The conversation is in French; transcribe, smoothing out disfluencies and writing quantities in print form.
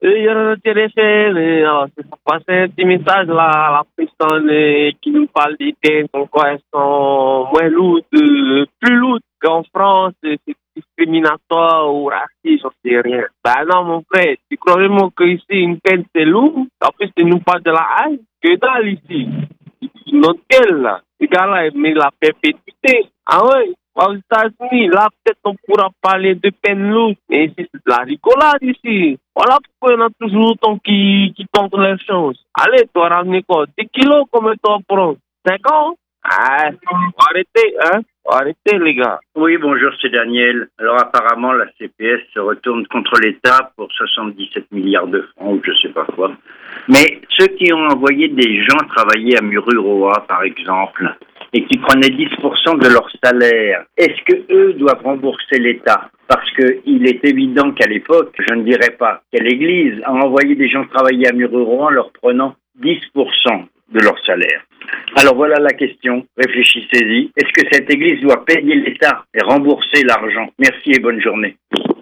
Et alors, c'est pour passer un petit message là, à la personne qui nous parle des thèmes, comme quoi elles sont moins lourdes, plus lourdes qu'en France, c'est discriminatoire ou raciste, j'en sais rien. Bah non, mon frère, tu crois vraiment qu'ici, une peine, c'est lourd? En plus, tu nous parles de la haine, que dalle ici. Notre gueule, là. Ce gars-là, il met la perpétuité. Ah ouais? Aux États-Unis, là, peut-être on pourra parler de peine lourde, mais ici, c'est de la rigolade ici. Voilà pourquoi il y en a toujours autant qui tentent les choses. Allez, toi, ramener quoi? 10 kilos, combien tu en prends? 50? Ah, faut arrêter, hein? Faut arrêter, les gars. Oui, bonjour, c'est Daniel. Alors apparemment, la CPS se retourne contre l'État pour 77 milliards de francs ou je sais pas quoi. Mais ceux qui ont envoyé des gens travailler à Mururoa, par exemple, et qui prenaient 10% de leur salaire, est-ce que eux doivent rembourser l'État? Parce qu'il est évident qu'à l'époque, je ne dirais pas quelle église a envoyé des gens travailler à Mururoa en leur prenant 10% de leur salaire. Alors voilà la question, réfléchissez-y. Est-ce que cette église doit payer l'État et rembourser l'argent? Merci et bonne journée.